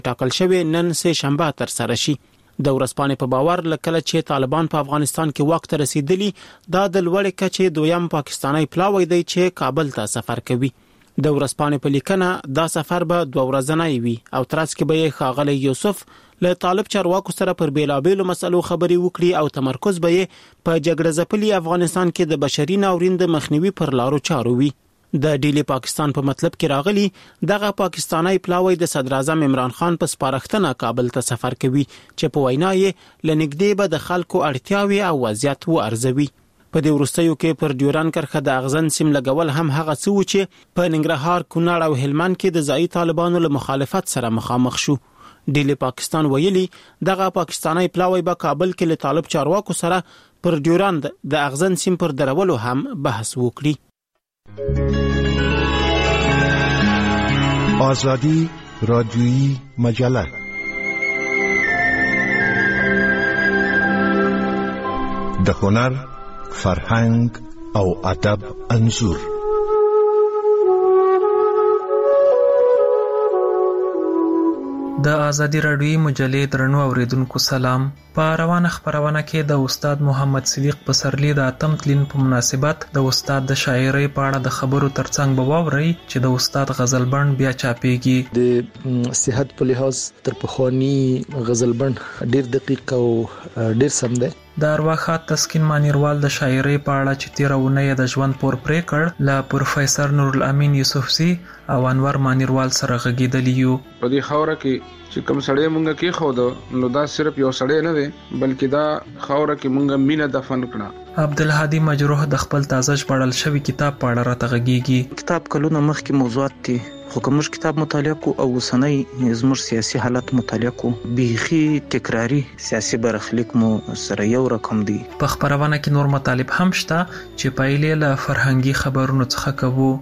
ټاکل شوی نن سه شنبه تر سره شي. د ورځپاڼې په باور لکه چې طالبان په افغانستان کې واک ته رسیدلی دا د لوړې کچې دویم پاکستاني پلاوی دی چې کابل ته سفر کوي. د ورځپاڼې په لیکنه دا سفر به 2 ورځنی وي او ترڅ کې به ښاغلی یوسف له طالب چارواکو سره پر بیلابېلو مسلو خبرې وکړي او تمرکز به په جګړه ځپلي افغانستان کې د بشري ناورین د مخنیوي پر لارو چارو وي. د ډیلی پاکستان په مطلب کې راغلی دغه پاکستاني پلاوی د صدر اعظم عمران خان په سپارښتنه کابل ته سفر کوي چې په وینا یې لنګدې به د خلکو اړتیاوي او وضعیت وارزوي. په دې وروستیو کې پر ډیوران کرښه د اغزن سیم لګول هم هغه څه و چې په ننګرهار، کونړ او هلمند کې د ځایي طالبانو له مخالفت سره مخامخ شو. ډیلی پاکستان ویلي دغه پاکستاني پلاوی به کابل کې له طالب چارواکو سره پر ډیوران د اغزن سیم پر درولو هم بحث وکړي. آزادی رادیویی مجله د هنر، فرهنګ او ادب انځور. د ازادي رادیویی مجلې درنو اوریدونکو سلام. په روانه خبرونه کې د استاد محمد صدیق پسرلی د اتم تلین په مناسبت د استاد د شاعرۍ په اړه د خبرو ترڅنګ به واورئ چې د استاد غزل بند بیا چاپېږي. د صحت په لحاظ تر پخوانی غزل بند ډیر دقیق او ډیر سم دی. د ارواښاد تسکین مانیروال د شاعرۍ په اړه چې تیره اونۍ د ژوند پور پرې کړ له پروفیسور نورالامین یوسفزي او انور مانیروال سره غږیدلی یو. په دې خاوره کې چې کوم سړی مونږ کې خو نو دا صرف یو سړی نه دی بلکې دا خاوره کې مونږ مینه دفن کړه. عبدالهادي مجروح د خپل تازه ژباړل شوی کتاب په اړه راته غږیږي. کتاب کلونه مخکې موضوعات دي خو کوم کتاب مطالعه کو او وسنۍ زموږ سیاسي حالت مطالعه کو بيخي تکراری سیاسي برخلیک مو سره یو رقم دي. په خبرونه کې نور مطالب هم شته چې پایلې له فرهنګي خبرونو څخه کوو.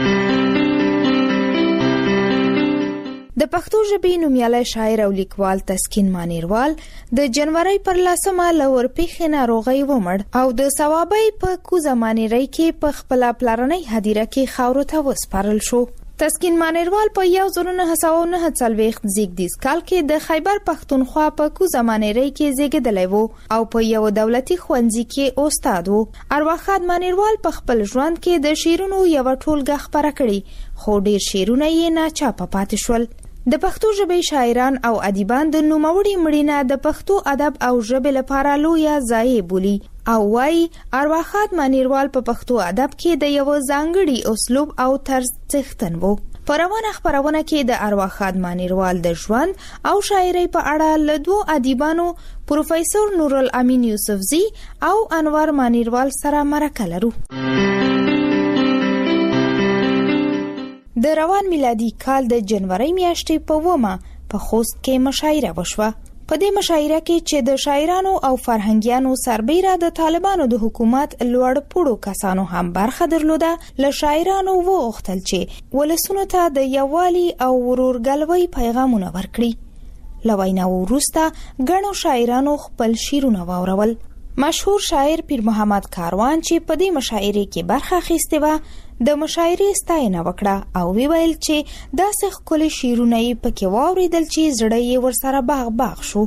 د پښتو ژبې نومیالی شاعر او لیکوال تسکین مانیروال د جنوري پر 10 له ورپېښې ناروغۍ ومړ او د ثوابۍ په کوزه مانیرۍ کې په خپل پلرنۍ هدیره کې خاورو ته وسپارل شو. تسکین مانیروال په 1949 زیږدیز کال کې د خیبر پښتونخوا په کوزه مانیرۍ کې زیږیدلی و او په یو دولتي ښوونځي کې استاد و. ارواښاد مانیروال په خپل ژوند کې د شعرونو یو ټولګه خپره کړي خو ډیر شعرونه یې ناچاپه پاتې شول. د پښتو ژبې شاعران او ادیبان د نوموړي مړینه د پښتو ادب او ژبې لپاره لویه ضایعه بولي او وايي ارواښاد مانیروال په پښتو ادب کې د یو ځانګړي اسلوب او طرز څښتن وو. په روانه خبرونه کې د ارواښاد مانیروال د ژوند او شاعرۍ په اړه له 2 ادیبانو پروفیسور نورالامین یوسفزي او انور مانیروال سره مرکه لرو. د روان میلادي کال د جنوري میاشتې په 1 په خوست کې مشاعره وشوه. په دې مشاعره کې چې د شاعرانو او فرهنګیانو سربیره د طالبانو د حکومت لوړ پوړو کسانو هم برخه درلوده، له شاعرانو وغوښتل چې ولسونو ته د یووالي او ورورګلوۍ پیغامونه ورکړي. له ویناو وروسته ګڼو شاعرانو خپل شعرونه واورول. مشهور شاعر پیر محمد کاروان چې په دې مشاعره کې برخه اخیستې وه د مشاعرې ستاینه وکړه او ویل چې داسې ښکلي شعرونه یې پکې واورېدل چې زړه یې ورسره باغ باغ شو.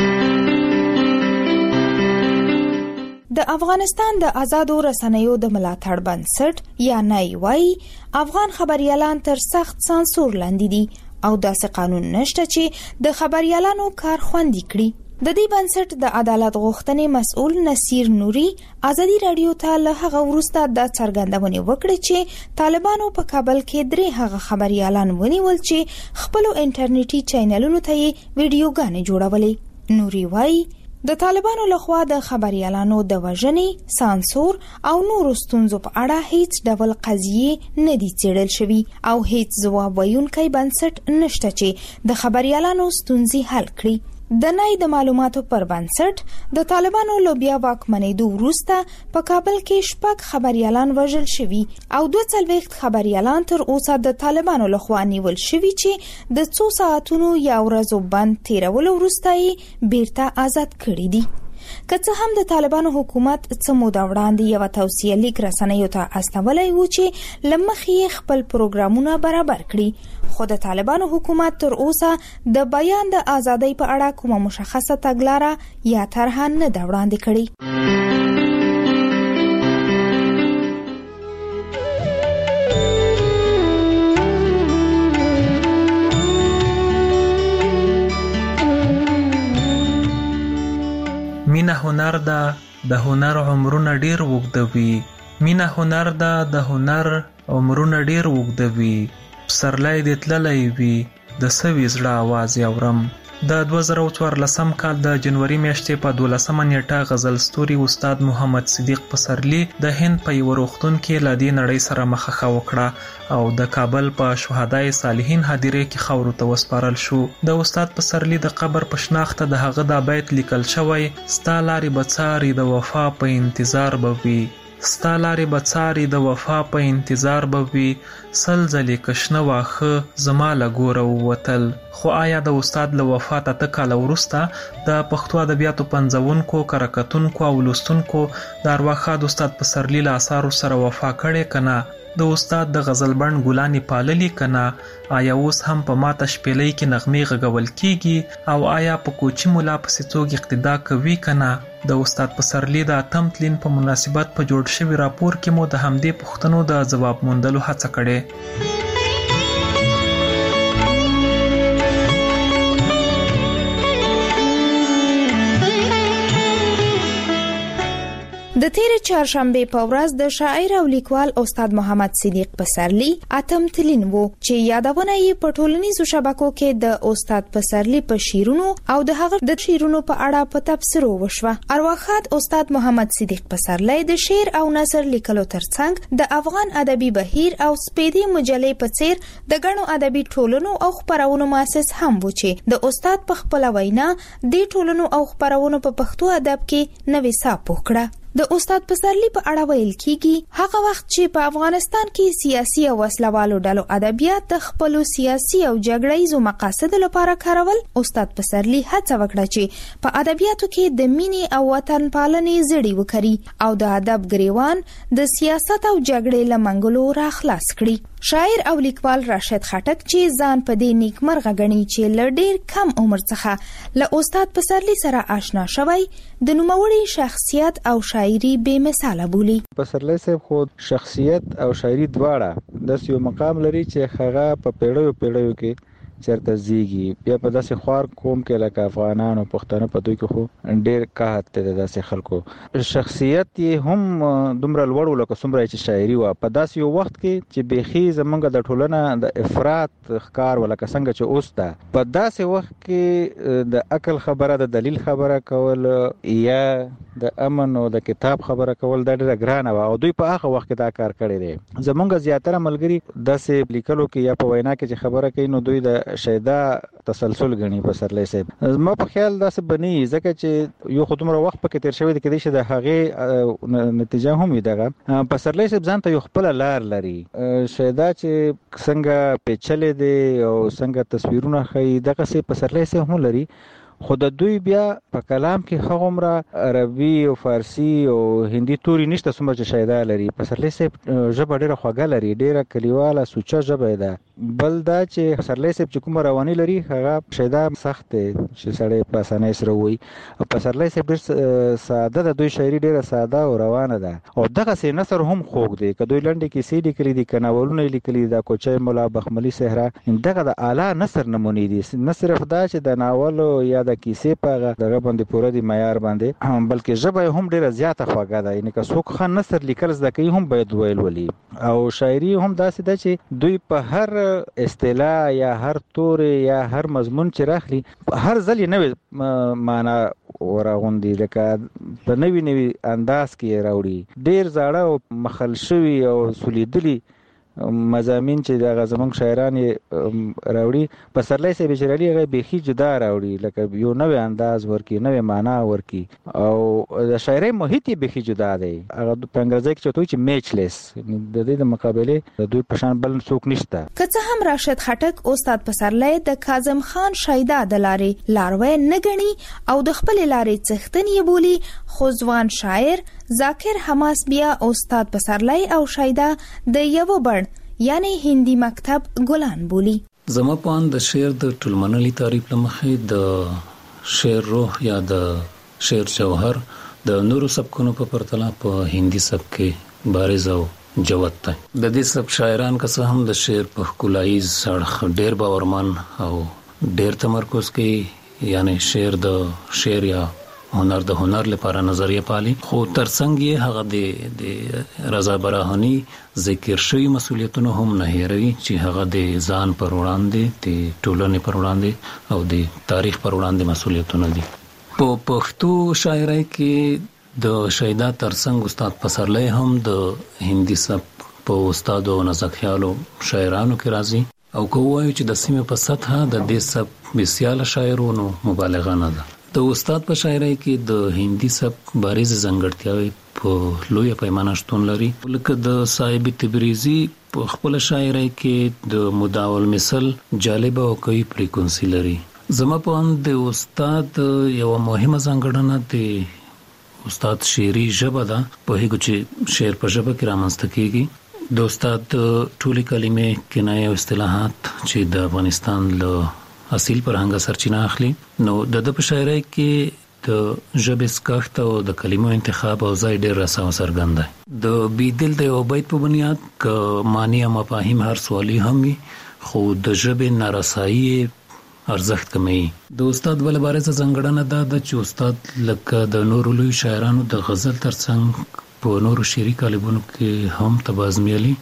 د افغانستان د آزادو رسنیو د ملاتړ بنسټ یا نای وايي افغان خبريالان تر سخت سانسور لاندې دي او داسې قانون نشته چې د خبريالانو کار خوندي کړي. د دې بنسټ د عدالت غوښتنې مسؤل نصیر نوري ازادي رادیو ته له هغه وروسته د څرګندونې وکړې چې طالبانو په کابل کې 3 هغه خبريالان ونیول چې خپل انټرنیټي چینلونو ته یې ویډیوګانې جوړولې. نوري وايي د طالبانو لخوا د خبريالانو د وژنې، سانسور او نورو ستونزو په اړه هیڅ ډول قضیې نه دي څېړل شوي او هیڅ ځواب ویونکی بنسټ نشته چې د خبريالانو ستونزې حل کړي. د نای د معلوماتو پر بنسټ د طالبانو لوبیا واکمنېدو وروسته په کابل کې 6 خبريالان وژل شوي او 42 خبريالان تر اوسه د طالبانو لخوا نیول شوي چې د 2 ساعتونو یا ورځو بند تیرولو وروسته یې بیرته آزاد کړي دي. که څه هم د طالبانو حکومت څه موده وړاندې یو توصیه لیک رسنیو ته استولی و چې له مخې خپل پروګرامونه برابر کړي، خو د طالبانو حکومت تر اوسه د بیان د ازادۍ په اړه کومه مشخصه تګلاره یا طرحه نه ده وړاندې کړې. مینه هنر ده، د هنر عمرونه ډیر وګدوي. مینه هنر ده، د هنر عمرونه ډیر وګدوي. پسرلی دې تللی وي، د سوي زړه आवाज اورم. د 2014 کال د جنوري میاشتې په 12 نیټه غزل ستوري استاد محمد صدیق پسرلی د هند په یو روغتون کې له دې نړۍ سره مخه وکړه او د کابل په شهدای صالحین هدیره کې خاورو ته وسپارل شو. د استاد پسرلی د قبر په شناخته د هغه د بیت لیکل شوی: ستا لارې بڅاري د وفا په انتظار بوي، ستا لارې بڅاري د وفا په انتظار بوي، سل ځلې کشنه واخه زما له ګوره ووتل. خو آیا د استاد له وفات 8 کاله وروسته د پښتو ادبیاتو پنځونکو، کره او لوستونکو د ارواښاد استاد پسرلی له اثارو سره وفا کړې کنه؟ د استاد د غزل بڼ ګلانې پاللي کنه؟ آیا اوس هم په ماته شپېلۍ کې نغمې غږول کیږي؟ او آیا په کوچی مولا پسې څوک اقتدا کوي کنه؟ د استاد پسرلی د اتم تلین په مناسبت په جوړ شوي راپور کې مو د همدې پوښتنو د ځواب موندلو هڅه کړې. د تیرې چهارشنبې په ورځ د شاعر او لیکوال استاد محمد صدیق پسرلی اتم تلین وو چې یادونه یې په ټولنیزو شبکو کې د استاد پسرلی په شیرونو او د هغه د شیرونو په اړه په تبصرو وشوه. ارواښاد استاد محمد صدیق پسرلی د شعر او نثر لیکلو ترڅنګ د افغان ادبي بهیر او سپیدي مجلې په څیر د ګڼو ادبي ټولنو او خپرونو مؤسس هم و چې د استاد په خپل وینا د ټولنو او خپرونو په پښتو ادب کې نوې ساه پوکړه. د استاد پسرلی په اړه ویل کیږي هغه وخت چې په افغانستان کې سیاسي او وسلوالو ډلو ادبیات د خپل سیاسي او جګړه‌یزو مقاصد لپاره کارول، استاد پسرلی هڅه وکړه چې په ادبیاتو کې د مینې او وطن پالنې زړی وکړي او د ادب ګریوان د سیاست او جګړې له منګولو راخلاص کړي. شاعر او لیکوال راشد خټک چې ځان په دې نیکمرغه ګڼي چې له ډیر کم عمر څخه له استاد پسرلی سره آشنا شوی، د نوموړي شخصیت او شاعري بې مثاله بولي. پسرلی صاحب خود شخصیت او شاعري دواړه د یو مقام لري چې هغه په پیړیو کې چرته زیږي. بیا په داسې خوار قوم کې لکه افغانان او پښتانه په دوی کې خو ډیر قحط دی د داسې خلکو. شخصیت یې هم دومره لوړ لکه څومره چې شاعري وه په داسې یو وخت کې چې بیخي زمونږ د ټولنه د افراط ښکار ولکه څنګه چې اوس ده. په داسې وخت کې د عقل خبره، د دلیل خبره کول یا د امن او د کتاب خبره کول دا ډیره ګرانه وه او دوی په هغه وخت کې دا کار کړی دی. زمونږ زیاتره ملګري داسې لیکلو کې یا په وینا کې چې خبره کوي نو دوی د شیدا تسلسل غني پسرلی صاحب. ما په خیال داسې بني ځکه چې یو خو دومره وخت پکې تیر شوی دی کېدای شي د هغې نتیجه هم وي دغه. پسرلی صاحب ځان ته یو خپله لار لري. شیدا چې څنګه پیچلې دی او څنګه تصویرونه ښیي دغسې پسرلی صاحب هم لري، خو د دوی بیا په کلام کې هغومره عربي او فارسي او هندي توري نشته څومره چې شیدا لري. پسرلی صاحب ژبه ډېره خوږه لري، ډېره کلیواله سوچه ژبه ده. بل دا چې پسرلی صاحب چې کومه رواني لري هغه شیدا سخت دی چې سړی په اسانۍ سره ووایي. پسرلی صاحب ډېر ساده ده، دوی شاعري ډېره ساده او روانه ده او دغسې نثر هم خوږ دی. که دوی لنډې کیسې لیکلي دي، که ناولونه یې لیکلي دي، دا کوچی ملا بخملي صحرا دغه د اعلی نثر نمونې دي. نه صرف دا چې د ناول یا د کیسې په هغه دغه باندې پوره دي معیار باندې، بلکې ژبه یې هم ډېره زیاته خوږه ده. یعنې که څوک ښه نثر لیکل زده کوي هم باید ویل ولي. او شاعري هم داسې ده چې دوی په هر اصطلاح یا هر تورې یا هر مضمون چې راخلي هر ځل یې نوې معنا ورغوندي، لکه په نوي انداز کې یې راوړي. ډېر زاړه او مخل شوي او سولیدلي مضامین چې د زمونږ شاعران راوړي پسرلی صاحب شعرالي هغه بيخي جدا راوړي لکه یو نوې انداز ورکی نوې معنا ورکی او د شاعري محیط بيخي جدا دی هغه په انګریزي کې چوتوي چې میچلیس د دې د مقابله د دوی په شان بل څوک نشته. که څه هم راشد خټک استاد پسرلی د کاظم خان شایدا د لارې لاروی نه ګڼي او د خپل لارې څښتن یې بولي، خو ځوان شاعر ذاکر حماس بیا استاد پسرلی او شایدا د یو بڼ یعنی هندي مکتب ګلان بولی. زما په اند د شعر د ټولمنلي تعریف لمخې د شعر روح یا د شعر جوهر د نورو سبکونو په پرتله په هندي سبک کې بارز او جوت دی. د دې سب شاعران که څه هم د شعر په ښکلاییز اړخ ډېر باورمن او ډېر تمرکز کوي، یعنی شعر د شعر یا هنر د هنر لپاره نظریه پالي، خو ترڅنګ یې هغه د رضا براهني ذکر شوی مسولیتونه هم نه هېروي چې هغه د ځان پر وړاندې د ټولنې پر وړاندې او د تاریخ پر وړاندې مسولیتونه دي. په پښتو شاعرۍ کې د شایدا ترڅنګ استاد پسرلی هم د هندي سبک په استادو نازک خیالو شاعرانو کې راځي او که وایو چې د سیمې په سطحه د دې سبک بسیاله شاعرونو مبالغه نه ده. د استاد په شاعرۍ کې د هندي سبک بارز ځانګړتیاوې په لویه پیمانه شتون لري، لکه د صاحب تبریزي په خپل شاعرۍ کې د مداول مثل جالب او قوي فریکونسي لري. زما په اند د استاد یو مهمه ځانګړنه د استاد شعري ژبه ده، په هغه چې شعر په ژبه کې رامنځته کیږي. د استاد ټولې کلمې کنایه او اصطلاحات چې د افغانستان له اصیل فرهنګ سرچینه اخلي، نو د په شاعرۍ کې د ژبې سکښت او د کلمو انتخاب او ځای ډېر رسا او څرګند دی. د بیدل د یو بیت په بنیاد که معنی او مفاهیم هر سوالی هم وي، خو د ژبې نارسایي ارزښت کموي. د استاد بله بارزه ځانګړنه دا ده چې استاد لکه د نورو لوی شاعرانو د غزل ترڅنګ په نورو شعري کالبونو کې هم تبازمیالي،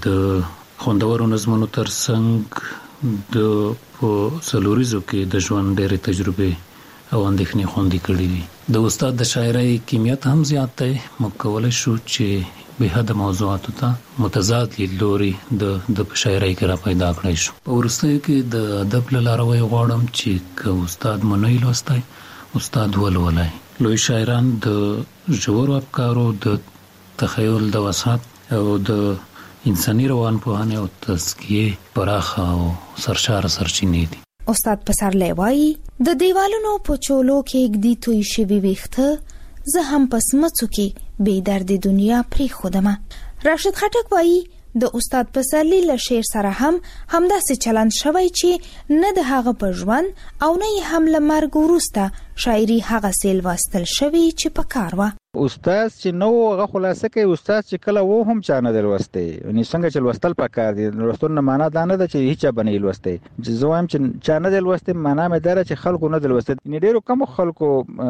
د خوندورو نظمونو ترڅنګ د په سلوریزو کې د ژوند ډېرې تجربې او اندېښنې خوندي کړې دي. د استاد د شاعرۍ کمیت هم زیات دی، موږ کولی شو چې بې حده موضوعاتو ته متضاد لیدلوري د په شاعرۍ کې را پیدا کړی شو. په وروستیو کې د ادب له لارې غواړم چې که استاد مو نه لوستی، استاد ولولئ. لوی شاعران د ژورو افکارو د تخیل د وسعت او د انساني روان پوهانه او تزکیه پراخه او سرشار سرچینې دي. استاد پسرلی وایي د دیوالونو په چولو کې ګدي توی شوي ویښته زه هم پس مڅو کې بې درد دنیا پرې خودمه. راشد خټک وایي د استاد پسرلی له شعر سره هم همداسې چلند شوی چې نه د هغه په ژوند او نه یې هم له مرګ وروسته شاعري هغه سیل واستل شوی چې په کار وه. استاد چې نو هغه خلاصه کوي، استاد چې کله و هم چا نه لوستی، یعنی څنګه چې لوستل پکار دي، لوستل نه معنا دا نه ده چې هیڅ به نه لوستی. چې زه وایم چې چا نه لوستی معنا مې دا چې خلکو نه لوستی، یعنی ډېرو کم خلکو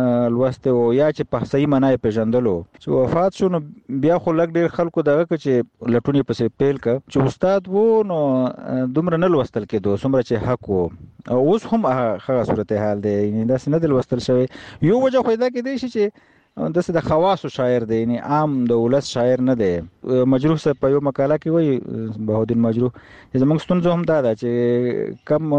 لوستی او یا چې په صحیح معنا یې پیژندلو. چې وفات شو نو بیا خو لږ ډېر خلکو دغه چې لټونی پسې پیل ک چې استاد وو نو دومره نه لوستل کېدو څومره چې حق وو، او اوس هم هغه صورتحال دی، یعنی داسې نه لوستل شوی. یو وجه خو دا کېدای شي چې داسې د خواصو شاعر دی، یعنی عام د ولس شاعر نه دی. مجروح صاحب په یو مقاله کې وایي، بهاءالدین مجروح، چې زموږ ستونزه هم دا ده چې کم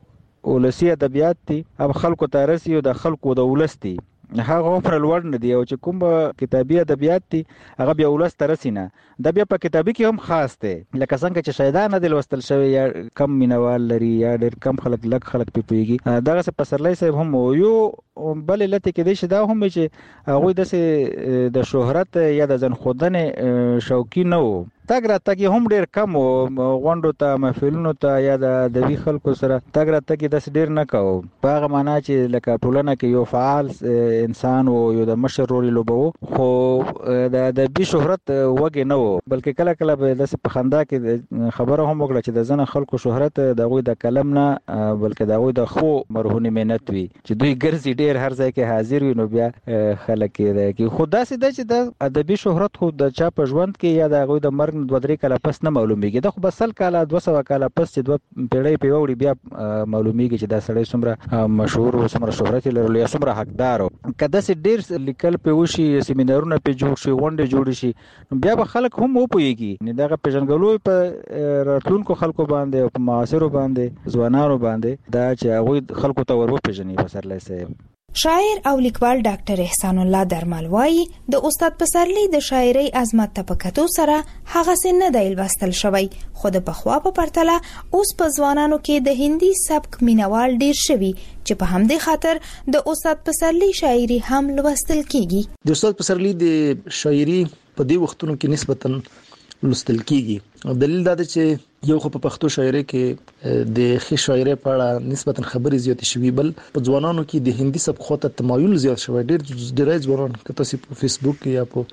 ولسي ادبیات دي اب خلکو ته رسي او د خلکو د ولس دي، هغه پر لوړ نه دی، او چې کوم کتابي ادبیات دي هغه بیا ولس ته رسي نه. دا بیا په کتابي کې هم خاص دی، لکه څنګه چې شایدا نه دی لوستل شوی یا کم مینوال لري یا ډېر کم خلک لږ خلک پې پوهېږي. دغسې پسرلی صاحب هم یو بل علت یې کېدای شي دا هم وي چې هغوی داسې د شهرت یا د ځان ښودنې شوقي نه وو. تګ راتګ یې هم ډېر کم و، غونډو ته محفلونو ته یا د ادبي خلکو سره تګ راتګ یې داسې ډېر نه کوو، په هغه معنا چې لکه ټولنه کې یو فعال انسان و، یو د مشر رول یې لوبوه، خو د ادبي شهرت وږی نه و، بلکې کله کله به داسې په خندا کې خبره هم وکړه چې د ځینو خلکو شهرت د هغوی د قلم نه بلکې د هغوی د ښو مرهونې محنت وي، چې دوی ګرځي ډیر هر ځای کې حاضر وي نو بیا خلک کې کی خدا سي د چې د ادبي شهرت خو د چا په ژوند کې یا د غوي د مرګ 2-3 کاله پس نه معلومیږي د خو بسل کاله 200 کاله پس چې 2 پیړۍ په وړي بیا معلومیږي چې دا سړی څومره مشهور او څومره شهرت لري یا څومره حقدار کده سي ډیر لیکل په وشي سیمینارونه په جوړ شي غونډه جوړ شي بیا به خلک هم وپويږي نه دغه پیژنګلو په راتلونکو خلکو باندې او په معاصرو باندې ځوانانو باندې دا چې هغه خلکو ته ورو پیژني پسرلی صاحب. شاعر او لیکوال ډاکټر احسان الله درمل وایي د استاد پسرلی د شاعرۍ عظمت ته پکتو سره هغه څه نه دی لوستل شوی خو د پخوا په پرتله اوس په ځوانانو کې د هندي سبک مینوال ډیر شوی چې په همدې خاطر د استاد پسرلی شاعري هم لوستل کیږي. د استاد پسرلی د شاعري په دې وختونو کې نسبتاً لوستل کیږي. دلیل دا دی چې یو خو په پښتو شاعري کې د ښه شاعري په اړه نسبتاً خبرې زیات شوي بل په ځوانانو کې د هندي سبک خواته تمایل زیات شوی ډېر ځوانان که تاسو په فیسبوک یا په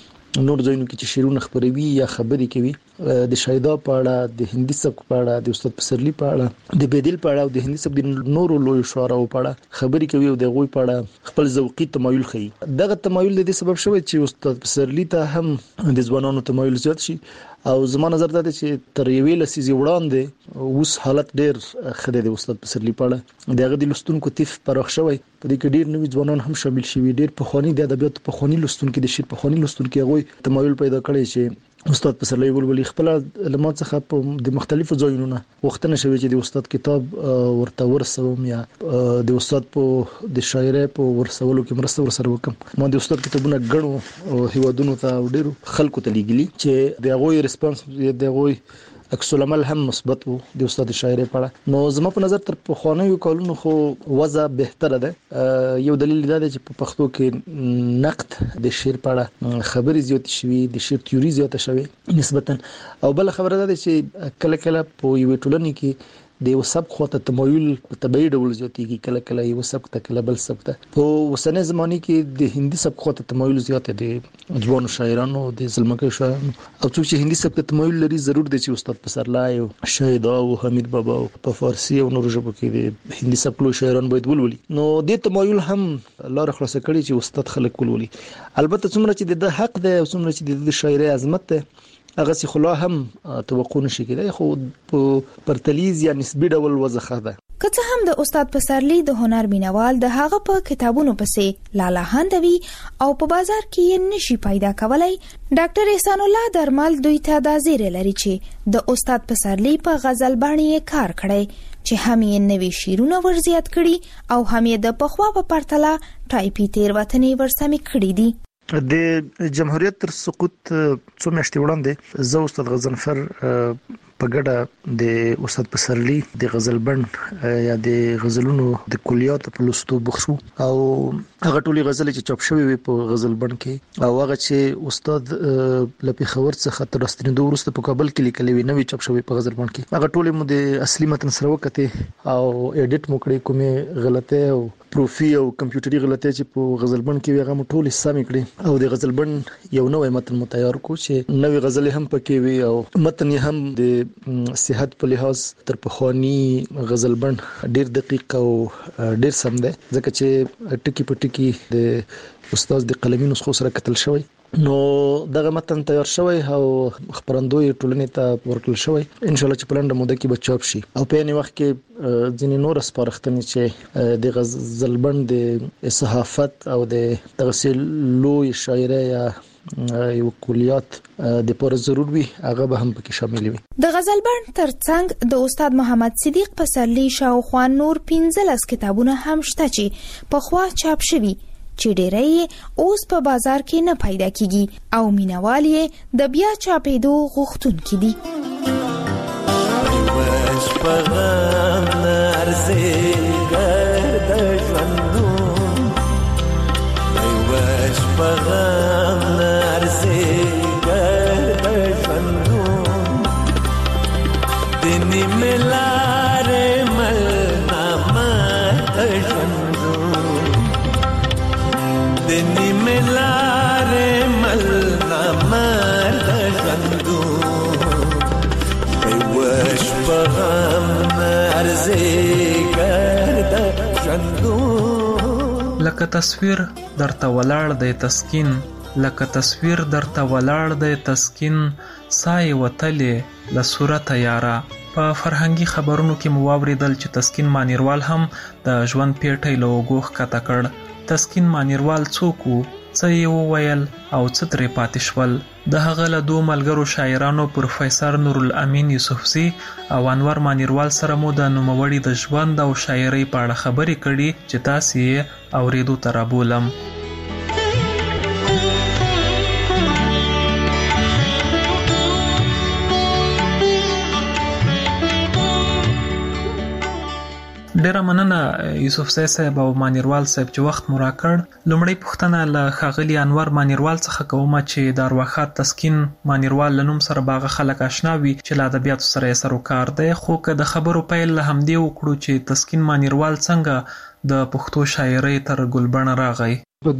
نور ځایونو کې چې شعرونه خبروي یا خبرې کوي د شایدا په اړه د هندي سبک په اړه د استاد پسرلی په اړه د بدیل په اړه او د هندي سبک د نورو لوی شاعرانو په اړه خبرې کوي او د غوي په اړه خپل ذوقي تمایل ښيي. دغه تمایل د دې سبب شوی چې استاد پسرلی ته هم د ځوانانو تمایل زیات شي او زما نظر دا دی چې تر یوې لسیزې وړاندې اوس حالت ډېر خدای د استاد پسرلی په اړه دغه د لستونکو تیف پراخ شوی په دې کې ډېر نوي ځوانان هم شامل شوي ډېر په خواني د ادبیات په خواني لستونکو د شعر په خواني لستونکو غوي تمایل پیدا کړی چې استاد پسرلی ولولي خپل علماء څخه په د مختلفو ځایونو وختونه شوی چې د استاد کتاب ورته ورسوم یا د استاد په د شاعرۍ په ورسولو کې مرسته ورسره وکم ما د استاد کتابونه غنو هیوادونو ته ډېر خلکو ته لیږلي چې د غوي ریسپانس د غوي عکس العمل هم مثبت وو د استاد شاعرۍ په اړه. نو زما په نظر تر پخوانیو کالونو خو وضع بهتره ده. یو دلیل دا دی چې په پښتو کې نقد د شعر په اړه خبرې زیات شوي د شعر تیوري زیات شوي نسبتا او بل خبره ده چې کله کله په یو ټولنې کې د یو سبک خواته تمایل په طبيعي ډول زیاتېږي کله کله یو سبک ته کله بل سبک ته په اوسنۍ زمانه کې د هندي سبک خواته تمایل زیات دی ځوان شاعرانو د زلمکو شاعرانو او څوک چې هندي سبک ته تمایل لري ضرور دی چې استاد پسرلی او شهدا او حمید بابا په فارسی او نورو ژبو کې د هندي سبک له شاعران باید ولولي. نو د تمایل هم لار خلاص کړي چې استاد خلک ولولي. البته څومره چې د حق دی او څومره چې د شاعرۍ عظمت دی هغه سي خلا هم توقع نشي کېدای خو په پرتلیز یا نسبی ډول وضخه ده. که څه هم د استاد پسرلی د هنر مینوال د هغه په کتابونو پسې لالا هندوي او په بازار کې نشي پیدا کولای ډاکټر احسان الله درمل دوی ته د زیره لري چې د استاد پسرلی په غزل باندې کار کړي چې هم یې نوي شیرونه ورزیات کړي او هم یې د پخوا په پرتله ټایپي تیروتنې ورسمې کړې دي. د جمهوریت تر سقوط څو میاشتې وړاندې زه استاد غضنفر په ګډه د استاد پسرلی د غزل بند یا د غزلونو د کلیات په لوستو بخښو او هغه ټولي غزل چې چاپ شوی وي په غزل بند کې او هغه چې استاد لپی خبر څخه تر ستنیدو وروسته په کابل کې لیکلي وي نوې چاپ شوی په غزل بند کې هغه ټولي مو د اصلي متن سره وکته او اډیټ مو کړی کومه غلطه او پروفي او کمپیوټري غلطه چې په غزل بند کې هغه مو ټولي سم کړی او د غزل بند یو نوې متن متیار کو چې نوې غزل هم پکې وي او متن هم د صحت په لحاظ تر پخوانی غزل بند ډیر دقیق او ډیر سم ده ځکه چې ټکی په ټکی د استاد د قلمي نسخو سره کتل شوی نو دغه متن تیار شوی او خبرندوی ټولنې ته ورکړل شوی ان شاء الله چې په لنډه موده کې به چاپ شي او په یوه وخت کې ځینې نور سپارښتنې چې د غزل بند د صحافت او د تغسل لوی شاعرۍ یا یو کلیات د پوره ضرور وي هغه به هم پکې شامل وي. د غزل بند ترڅنګ د استاد محمد صدیق پسرلی شاوخوا نور 15 کتابونه هم شته چې په خوا چاپ شوي چې ډېرې اوس په بازار کې نه پیدا کیږي او مینوال یې د بیا چاپېدو غوښتونکي دي. وش پغم نرزګر د ژوندون وش پغم نرزګر د ژوندون دني ملاره مل نامه د ژوندون دني ملاره مل نامه د ژوندون وش پغم نرزګر د ژوندون لکه تصویر درته ولاړ دی تسکین، لکه تصویر درته ولاړ دی تسکین، سای وتلې له صورت یارا. په فرهنګي خبرونو کې مو واوریدل چې تسکین مانیروال هم د ژوند پیټی له اوږو ښکته کړ. تسکین مانیروال څوک و؟ څه یې وویل او څه ترې پاتې شول؟ د هغه له دوه ملګرو شاعرانو پروفیسر نورالامین یوسفزي او انور مانیروال سره مو د نوموړي د ژوند او شاعرۍ په اړه خبرې کړي چې تاسې یې اورېدو ته رابولم. ډیره مننه یوسفزي صاحب او مانیروال صاحب چې وخت مو راکړ. لومړی پوښتنه له ښاغلي انور مانیروال څخه کوم چې د ارواښاد تسکین مانیروال له نوم سره باغه خلک آشنا وي چې له ادبیاتو سره یې سر و کار دی، خو که د خبرو پیل له همدې وکړو چې تسکین مانیروال څنګه د پښتو شاعرۍ تر ګلبڼه راغی؟ په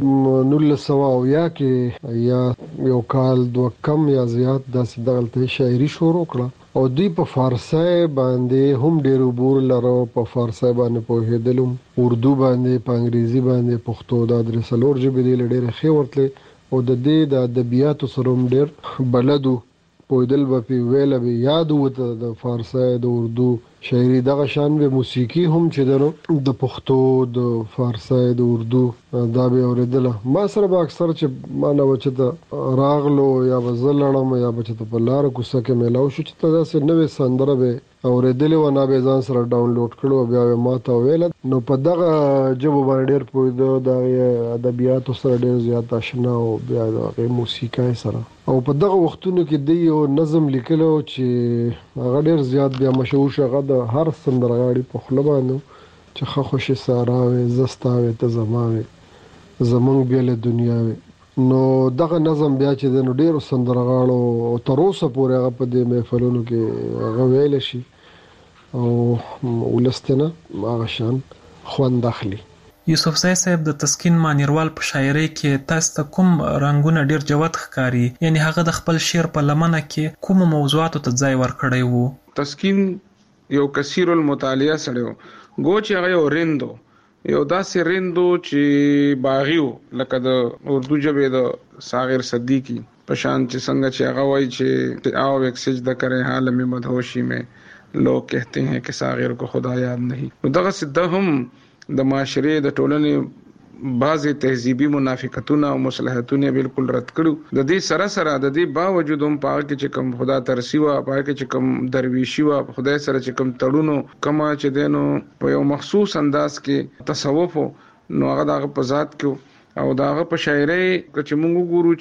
1900 کې یا یو کال دوه کم یا زیات داسې دغلته شاعري شروع کړه او دوی په فارسی باندې هم ډېر عبور لرو، په فارسی باندې پوهېدلم، اردو باندې، په انګریزي باندې، پښتو د درې څلور ژبې دی ډېر ښې ورتلې او د دې د ادبیاتو سره هم ډېر بلدو، پوهېدل به پې ویله به یاد وته د فارسی د اردو شاعري دغه شان به موسیقي هم چې دنو د پښتو د فارسی د اردو دا به اورېدله. ما سره به اکثر چې ما نه چې ته راغلو یا به زه لړم یا به چې ته په لاره کوڅه کې میلاو شو چې ته داسې نوې سندره به اورېدلې وه، نه به ځان سره ډاونلوډ کړو بیا به ما ته ویله. نو په دغه ژبو باندې ډېر پوهېده، د هغې ادبیاتو سره ډېر زیات اشنا او بیا د هغې موسیقۍ سره. او په دغه وختونو کې دی یو نظم لیکلو چې هغه ډېر زیات بیا مشهور شو، هغه د هر سندرغاړي په خوله باندې چې ښه خوشې سارا وې، زه ستا وې ته زما وې، زمونږ بېله دنیا وې. نو دغه نظم بیا چې دی نو ډېرو سندرغاړو تر اوسه پورې هغه په دې محفلونو کې هغه ویلی شي او ولس ته نه هغه شان خوند اخلي. یوسفزي صاحب د تسکین مانیروال په شاعرۍ کې تاسو ته کوم رنګونه ډېر جوت ښکاري؟ یعنی هغه د خپل شعر په لمنه کې کوم موضوعاتو ته ځای ورکړی وو؟ تسکین یو کثیر المطالعه سړی و، ګو چې هغه یو رندو، یو داسې رندو چې باغي و، لکه د اردو ژبې د ساغر صدیقی په شان چې څنګه چې هغه وایي چې آو ایک سجدہ کرے حال میں مدهوشی میں لوگ کہتے ہیں کہ ساغر کو خدا یاد نہیں. نو دغه سده هم د معاشرې د ټولنې بعضې تهذیبي منافقتونه او مصلحتونه بالکل رد کړو. د دې سره سره د دې باوجود هم په هغه کې چې کوم خدا ترسي وه، په هغه کې چې کوم درویشي وه، په خدای سره چې کوم تړونو کومه چې دی نو په یو مخصوص انداز کې تصوف نو هغه د هغه په ذات کې او د هغه په شاعرۍ چې موږ وګورو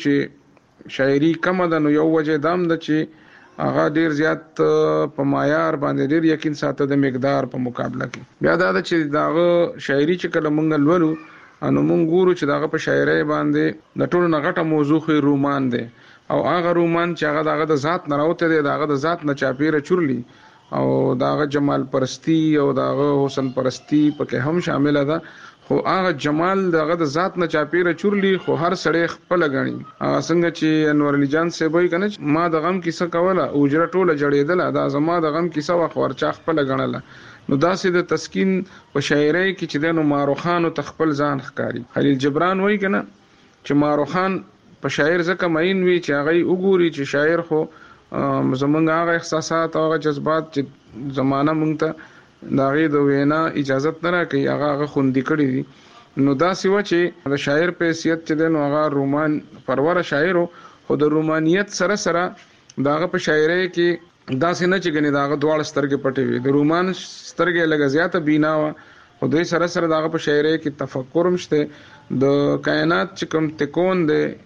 چې شاعري کمه ده نو یو وجه دا هم ده چې هغه ډیر زیات په معیار باندې ډیر یقین ساته د مقدار په مقابله کې. بیا دا ده چې داغه شاعري چې کله مونږ لولو نو مونږ ګورو چې داغه په شاعرۍ باندې د ټولو نه غټه موضوع خو رومان دی او هغه رومان چې هغه داغه د ذات نه راوته دی، داغه د ذات نه چاپیره چورلی او داغه جمال پرستی او داغه حسن پرستی پکې هم شامل ده. خو هغه جمال دغه د ذات نه چاپیره چورلی خو هر سړی خپل غني. څنګه چې انور علي جان صاحب وایي کنه ما د غم کیسه کوله او جره ټوله جړېدله، دا زما د غم کیسه وا خورچا خپل غنله. نو داسې د تسکین په شاعرۍ کې چې د نو ماروخان او خپل ځان ښکاری. خلیل جبران وایي کنه چې ماروخان په شاعر ځکه مین وي چې هغه وګوري چې شاعر خو زمونږ هغه احساسات او هغه جذبات چې زمانہ مونږ ته داغه د وینا اجازه نه راکړي هغه خوندې کړی دي. نو دا سیوا چې د شاعر په حیثیت چې د نو هغه رومان پرور شاعر خو د رومانیت سره سره داغه په شاعرۍ کې داسې نه چې غني داغه دواړه سترګې پټې وي، د رومان سترګې لږ زیاته بینا و خو دوی سره سره داغه په شاعرۍ کې تفکر مشته، د کائنات چې کوم تکون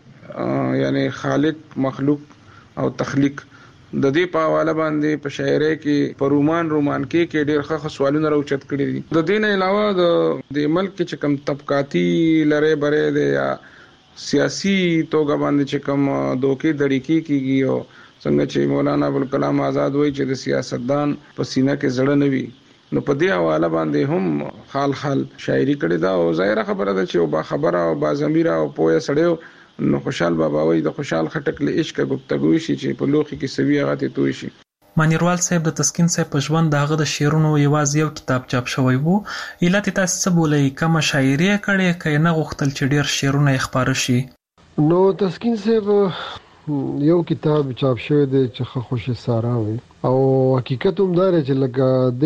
دی یعنی خالق مخلوق او تخلیق د دې په حواله باندې په شاعرۍ کې په رومان کې ډېر ښه سوالونه راوچت کړي دي. د دې نه علاوه د ملک چې کوم طبقاتي لړۍ برې دی یا سیاسي توګه باندې چې کوم دوکې دړیکې کیږي او څنګه چې مولانا ابوالکلام آزاد وایي چې د سیاستدان په سینه کې زړه نه وي، نو په دې حواله باندې هم خال شاعري کړې ده. او ظاهره خبره ده چې یو با خبره او با ضمیره او پوهه سړی نو خوشحال بابا وایي د خوشحال خټک له عشق گفتگو شي چې په لوخي کې سوي هغه ته توي شي. مانیروال صاحب د تسکین صاحب په ژوند دغه د شعرونو یوازې یو کتاب چاپ شوی وو. علت تاسو څه بولئ؟ کومه شاعري کړې که نه غوښتل چې ډیر شعرونه یې خپاره شي؟ نو تسکین صاحب یو کتاب چاپ شوی دی چې ښه خوشې سارا وي او حقیقت هم دا دی چې لکه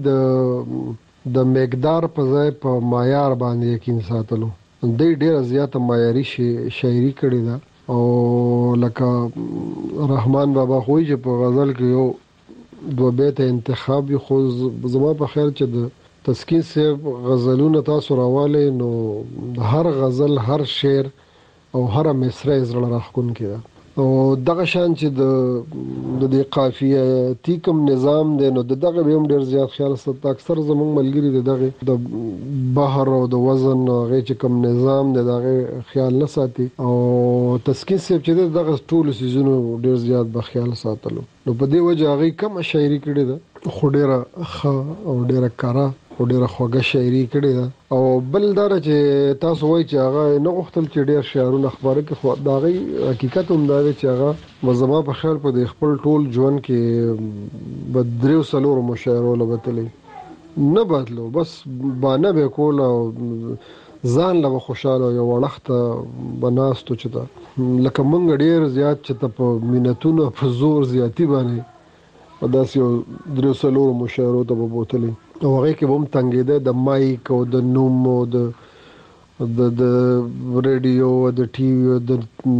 دی د مقدار په ځای په معیار باندې یقین ساتلو. دی ډیره زیاته معیاري شاعري کړې ده او لکه رحمان بابا خو چې په غزل کې یو 2 بیت انتخاب خو زما په خیال چې د تسکین صاحب غزلونه تاسو راواله نو هر غزل هر شعر او هر مصرع زړه راخونکي ده او دغه شان چې د قافیه کوم نظام دی نو دغه به هم ډیر زیات خیال ساتي. اکثر زموږ ملګری دغه د بحر او د وزن هغه چې کوم نظام دی دغه خیال نه ساتي او تسکین صاحب چې دغه ټول سيزونو ډیر زیات به خیال ساتلو. نو په دې وجه هغه کوم شاعري کړې ده خو ډیره او ډیره کارا او ډیره خوږه شاعري کړې ده. او بل دا چې تاسو وایي چې هغه نه غوښتل چې ډیر شعرونه خبره کې خو دا غي حقیقت هم دا دی چې هغه مزما په خیال په د خپل ټول ژوند کې بدریو سلور مشاعره لبتلې نه بدلو بس باندې به کول او ځان له خوشاله یو وړخته بناستو چې دا لکه مونږ ډیر زیات چې په مينتونو په زور زیاتی باندې او داس یو درو سلور مشاعره ته بوتلې او هغه کې هم تنګیده د مایک او د نوم او د ریډیو او د ټي وي او د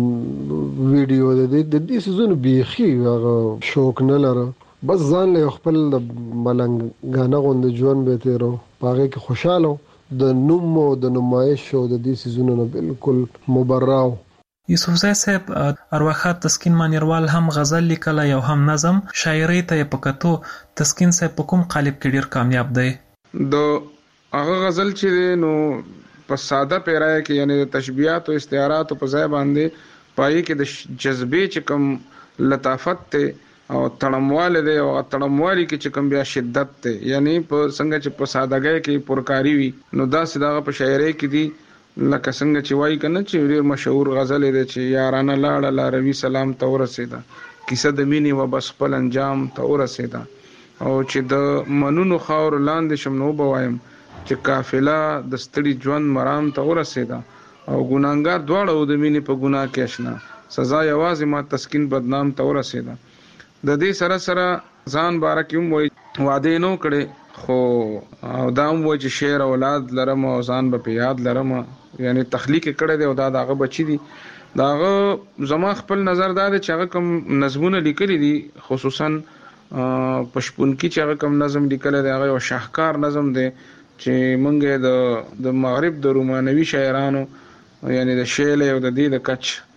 ویډیو د دې سيزونو بيخي هغه شوق نه لره. بس ځان له خپل ملنګ غانا غوند ژوند به تیرو پاره کې خوشاله د نوم او د نمایش او د دې سيزونو نه بالکل مبرراو. یوسفزی صاحب ارواخات تسکین مانیروال هم غزل لیکله یو هم نظم شاعري ته پکتو. تسکین صاحب په کوم قالب کې ډیر کامیاب دی؟ د هغه غزل چې نو په ساده پیرای کې یعنی د تشبیهات او استعارات په ځای باندې پای کې د جذبې چې کوم لطافت ته او تړمواله دی او تړموالي کې چې کوم بیا شدت ته یعنی په څنګه چې په سادهګۍ کې پرکاری وي نو دا ساده په شاعري کې دی لکه څنګه چې وایي کنه چې ډیر مشهور غزل دی چې یارانه لاړه لاروي سلام ته ورسېدا کیسه د مینې و بس خپل انجام ته ورسېدا او چې د منونو خاور لاندې شمنو بوایم چې قافله د ستړي ژوند مرام ته ورسېدا او ګناګار دواړه د مینې په ګناه کې آشنا سزا یوازې ما تسکین بدنام ته ورسېدا. د دې سره سره ځان بارکوم وای وعده نو کړي خو دا هم وای چې شعر اولاد لرم او ځان به یاد لرم یعنی تخلیق کړي دی او دا دغه بچی دي داغه زما خپل نظر دا دی چې هغه کوم نظمونه لیکلي دي خصوصا پښپونکی چې هغه کوم نظم لیکل دی هغه یو شاهکار نظم دی چې مونږه د مغرب د رومانوي شاعرانو یعنی د شیل او د دې د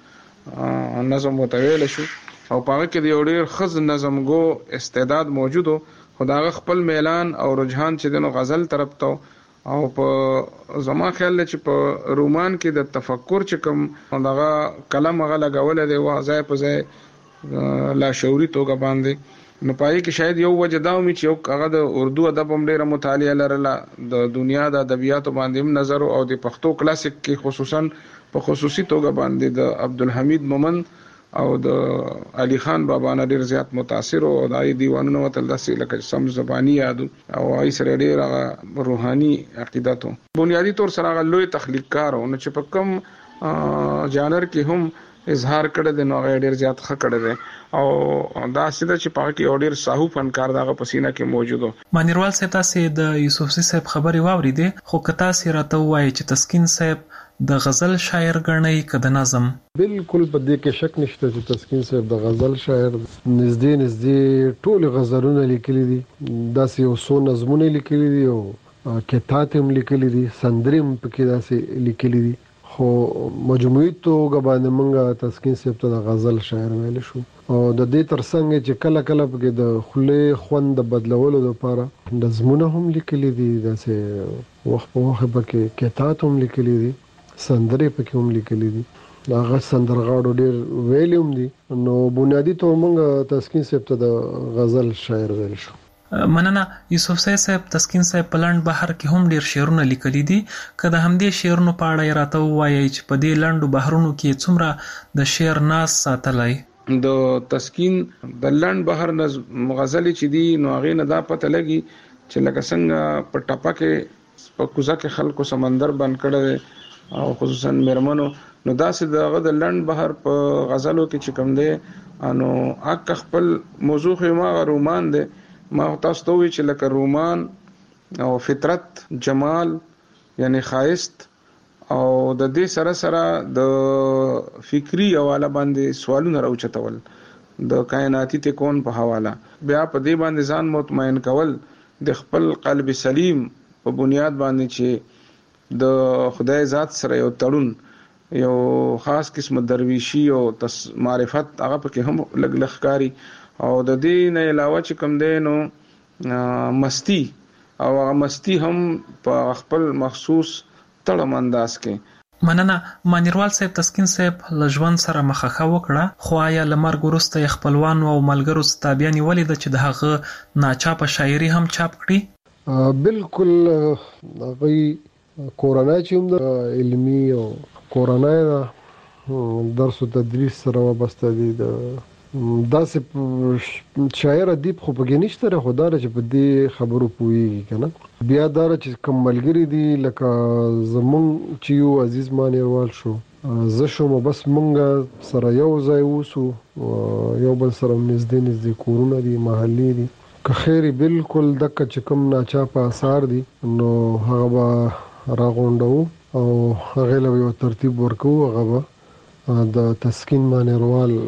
کچ نظم متویل شو او په هغه کې د یو ډیر خز نظم گو استعداد موجودو خدای خپل میلان او رجحان چې دنو غزل طرف ته او په زما خیال چې په رومان کې د تفکر چې کوم دغه کلم غا لګول دی واځي په ځای لا شعوري توګه باندې نو پای کې شاید یو وجه دا ومي چې یو هغه د اردو ادب هم ډیره مطالعه لرله د دنیا د ادبیاتو باندې هم نظر او د پښتو کلاسیک کې خصوصا په خصوصي توګه باندې د عبدالحمید مومند او د علي خان بابا نه ډیر زیات متاثر او دای دیوانونه وتل داسې لکه سم زبانی یاد او ای سره ډیر روحاني عقیدتو بنیادی طور سره لوی تخلیق کار او چې په کوم جانر کې هم اظهار کړی دی نو ډیر زیات ښه کړی دی او دا سیده چې پاکي ډیر ساهو فنکار دغه پسینه کې موجودو. مانیروال صاحب تاسو د یوسفزی صاحب خبري واوریدې خو کتا سیرته وایي چې تسکین صاحب د غزل شاعر ګڼي که د نظم؟ بالکل په دې کې شک نشته چې تسکین صاحب د غزل شاعر نږدې ټول غزلونه لیکلي دي داسې یو څو نظمونه لیکلي دي او کتات هم لیکلي دي سندرې هم پکې داسې لیکلي دي خو مجموعي توګه باندې مونږه تسکین صاحب ته د غزل شاعر ویل شو او د دې ترڅنګ چې کله کله پکې د خولې خوند بدلولو لپاره نظمونه هم لیکلي دي داسې وخت په وخت پکې کتات هم لیکلي دي سندرې پکې هم لیکلي دي هغه سندرغاړو ډېر ویلیم دي نو بنیادی تور مونږ تسکین صاحب ته د غزل شاعر ویل شو. مننه یوسفزی صاحب. تسکین صاحب په لنډ بهر کې هم ډیر شعرونه لیکلي دي که د همدې شعرونو په اړه راته ووایي چې په دې لنډو بهرونو کې څومره د شعر ناز ساتلی؟ د تسکین د لند بحر غزل چې دی نو هغه نه دا پته لګي چې لکه څنګه په ټاپه کې په کوزه کې خلکو سمندر بند کړي او خصوصا مرمنو نو داسې دغه د لند بحر په غزلو کې چې کوم دی انو اک خپل موضوع ما رومان دی ما تاسو ته وی چې لکه رومان او فطرت جمال یعنی خاصت او د دې سره سره د فکری حواله باندې سوالونه راوچتول د کائناتی تکون په حواله بیا په دې باندې ځان مطمئن کول د خپل قلب سلیم په بنیاد باندې چې د خدای ذات سره یو تړون یو خاص قسم درویشي او معرفت هغه پکې هم لګ لخکاری او د دې نه علاوه چې کوم دینو مستی او هغه مستی هم په خپل مخصوص تړم انداز کې مننه مانیروال صاحب تسکین صاحب لژوند سره مخه وکړه خو آیا لمرګ وروسته خپلوان او ملګرو ستابیانی ولید چې د هغه ناچاپه شاعري هم چاپ کړي بالکل هغه کورونا چې هم د علمي او کورونا درس او تدریس سره وابسته دي داسې شاعر ادیب خو پکې نشته خو دا چې په دې خبرو پوهیږي کنه بیا دا چې کوم ملګری دي لکه زمون چې یو عزیز مانیروال شو زه شوم بس مونږ سره یو ځای وسو یو بل سره نږدې کورونه دي محلي دي که خیر بالکل دک چې کوم ناچاپه آثار دي نو هغه به راغونډو او هغه له یو ترتیب ورکو هغه د تسکین مانیروال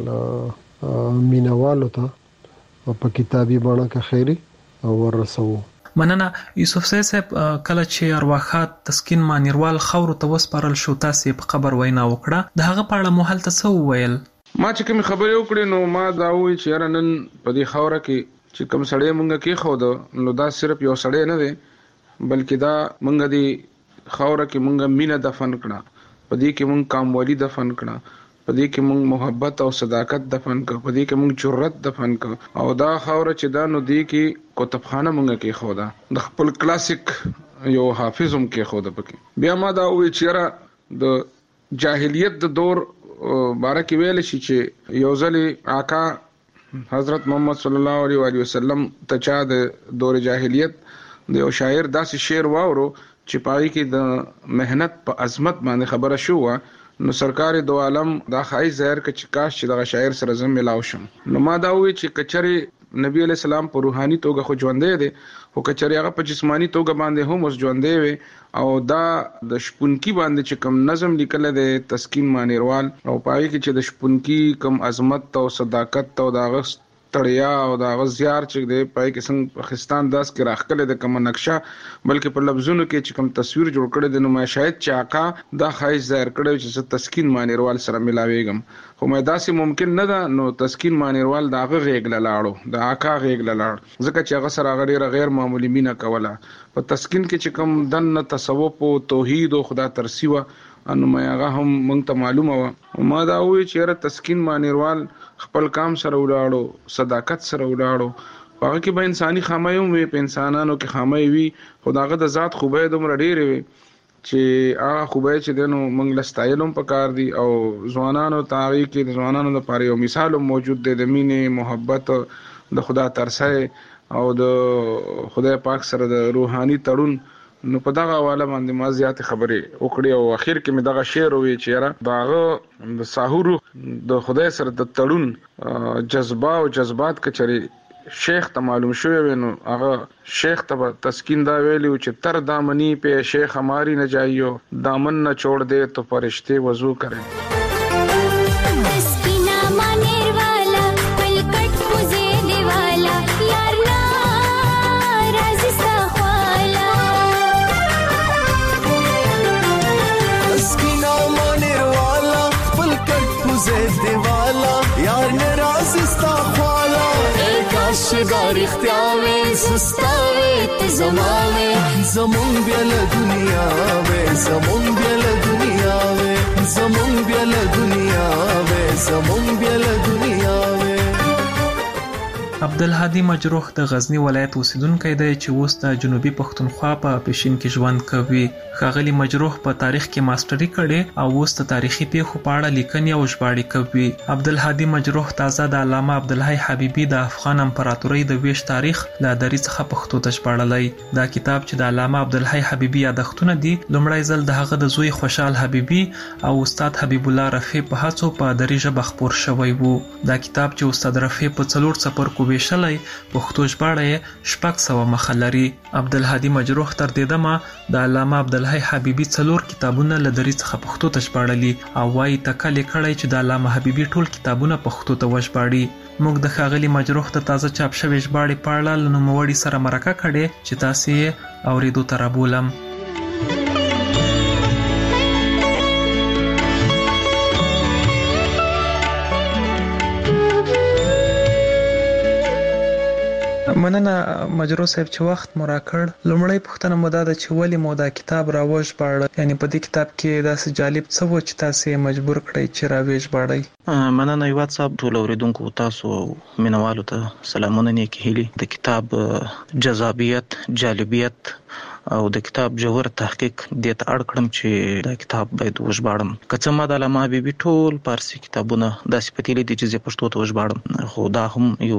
مینوالو ته په کتابي بڼه کې خیری او ورسو مننه یوسف صاحب کله چې ارواخات تسکین مانیروال خور ته وسپارل شو تاسو په خبر وینا وکړه د هغه په اړه مو هلته څه وویل ما چې کوم خبرې وکړې نو ما دا وی چې نن په دې خوره کې چې کوم سړی مونږ کې خو دا نو دا صرف یو سړی نه دی بلکې دا مونږ دې خوره کې مونږ مینه دفن کړه په دې کې مونږ کاموالي دفن کړه په دې کې مونږ محبت او صداقت دفن کړ په دې کې مونږ جرأت دفن کړ او دا خوره چې دا نو دې کې کتابخانه مونږ کې خو دا د خپل کلاسیک یو حافظم کې خو دا پکې بیا ما دا وی چې د جاهلیت د دور بارکه ویل شي چې یو ځل آقا حضرت محمد صلی الله علیه وسلم ته چا د دور جاهلیت د یو شاعر داسې شعر واورو چې پای کې د مهنت په عظمت باندې خبره شو نو سرکار دو عالم دا خایي ظاهر ک چې کاش چې د شاعر سره زم ملاو شم نو ما دا وی چې کچري نبی علی السلام په روحاني توګه خو ژوندې دي او کچري هغه په جسمانی توګه باندې هم اوس ژوندې وي او دا د شپونکی باندې چې کم نظم لیکل دی تسکین مانیروال او پای کې چې د شپونکی کم عظمت او صداقت او دا تړیا او دا غزيار چې دی پای کې څنګه پاکستان داس کې راخکله د کوم نقشه بلکې په لفظونو کې چې کوم تصویر جوړ کړی د نو شاید چې آقا دا خایز ظاهر کړی چې تسکین مانیروال سره ملاويږم خو مې داسې ممکن نه ده نو تسکین مانیروال دا غیګ لاړو د آقا غیګ لاړ ځکه چې هغه سره غیر غیر معمولی مینه کوله په تسکین کې چې کوم دن تصوف او توحید او خدا ترسیوه انو مې هغه هم مونږ ته معلومه و ما دا وی چې تسکین مانیروال خپل کام سره ولاړو صداقت سره ولاړو هغه کې به انساني خامایو وي په انسانانو کې خامای وي خداغه د ذات خوبه دومره ډېرې وي چې هغه خوبه چې دنو مونږ لستایلم پکار دي او ځوانانو تاریخ کې د ځوانانو لپاره یو مثال موجود دی د مینې محبت د خدا ترسه او د خدای پاک سره د روحاني تړون نو په دغه حواله باندې ما زیات خبرې وکړې او اخر کې مې دغه شعر وی چې داغه د ساحور د خدای سره د تړون جذبه او جذبات کچري شیخ ته معلوم شوی نو هغه شیخ ته تسکین دا ویلی چې تر دامنی په شیخ ہماری نہ جائیو دامن نہ چھوڑ دے تو فرشتے وضو کریں شدار اختیاوی سستاوی تزماوی زمون بیل دنیا وی زمون بیل دنیا وی زمون بیل دنیا وی زمون بیل دنیا وی عبدالهادي مجروح د غزنی ولایت اوسیدونکی دی چې اوس د جنوبي پښتونخوا په پېښین کې ژوند کوي. ښاغلي مجروح په تاریخ کې ماستري کړې او اوس د تاریخي پیښو په اړه لیکنې او ژباړې کوي. عبدالهادي مجروح تازه د علامه عبدالحی حبیبي د افغان امپراتورۍ د ویش تاریخ له دري څخه پښتو ته ژباړلی. دا کتاب چې د علامه عبدالحی حبیبي یادښتونه دي لومړی ځل د هغه د زوی خوشحال حبیبي او استاد حبیب الله رفیع په هڅو په دري ژبه خپور شوی و. دا کتاب چې استاد رفیع په 4 څپرکو ویشلی پښتو ژباړه یې 600 مخه لري. عبدالهادي مجروح تر دې دمه د علامه عبدالحی حبیبي 4 کتابونه له دري څخه پښتو ته ژباړلي او وايي تکل یې کړی چې د علامه حبیبي ټول کتابونه پښتو ته وژباړي. موږ د ښاغلي مجروح د تازه چاپ شوی ژباړې په اړه له نوموړي سره مرکه کړې چې تاسې یې اورېدو ته رابولم. مننه مجروح صاحب چې وخت مو راکړ. لومړی پوښتنه مو دا ده چې ولې مو دا کتاب راوژباړه، یعنی په دې کتاب کې داسې جالب څه و چې تاسې یې مجبور کړئ چې راوژباړئ؟ مننه هیواد صاحب، ټول اوریدونکو تاسو مینوالو ته سلامونه نیکې هیلې. د کتاب جذابیت، جالبیت او د کتاب جوهر تحقیق دې ته اړ کړم چې دا کتاب باید وژباړم. که څه ما د علامه حبیبي ټول فارسي کتابونه داسې پتیلي دي چې زه پښتو ته وژباړم، خو دا هم یو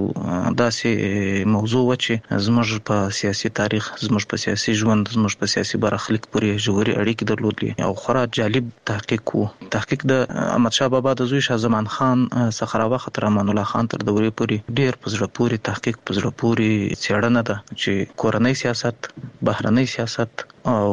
داسې موضوع و چې زموږ په سیاسي تاریخ، زموږ په سیاسي ژوند، زموږ په سیاسي برخلیک پورې ژورې اړیکې درلودلې او خورا جالب تحقیق و. تحقیق د احمدشاه بابا د زوی شاه زمان خان څخه راوخت تر امان الله خان تر دورې پورې ډېر په زړه پورې تحقیق، په زړه پورې څېړنه ده چې کورنۍ سیاست، بهرنۍ سیاست او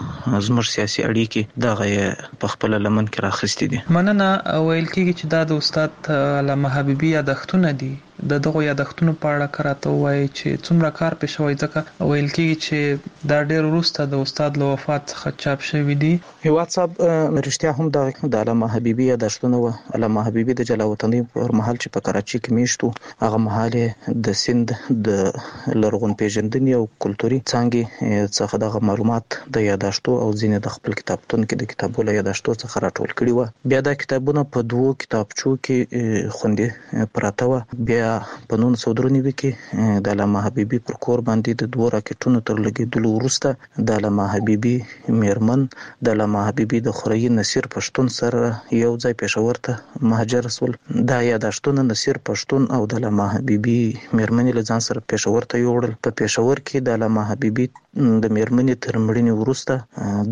زموږ سیاسي اړیکې دغه په خپل لمن کې راخستې دي. مننه. ویل کېږي چې دا د استاد علامه حبیبي یادښتونه دي. د دغو یادښتونو په اړه که راته ووایي چې څومره کار پې شوی، ځکه ویل کېږي چې دا ډېر وروسته د استاد له وفات څخه چاپ شوي دي. هیواد صاحب رښتیا هم د علامه حبیبي یادښتونه وه. علامه حبیبي د جلا وطنۍ پر مهال چې په کراچۍ کې میشت و، هغه مهال یې د سند د لرغون پیژندنې او کلتوري څانګې څخه دغه معلومات د یادښتو او ځینې د خپل کتابتون کې د کتابو له یادښتو څخه راټول کړي وه. بیا دا کتابونه په 2 کتابچو کې خوندي پراته وه. بیا په 1993 کې د علامه حبیبي پر کور باندې د 2 راکټونو تر لګېدلو وروسته د علامه حبیبي میرمن د علامه حبیبي د خوريي نصیر پښتون سره یو ځای پېښور ته مهاجر شول. دا یادښتونه نصیر پښتون او د علامه حبیبي میرمنې له ځان سره پېښور ته یوړل. په پېښور کې د علامه حبیبي د میرمنې تر مړینې وروسته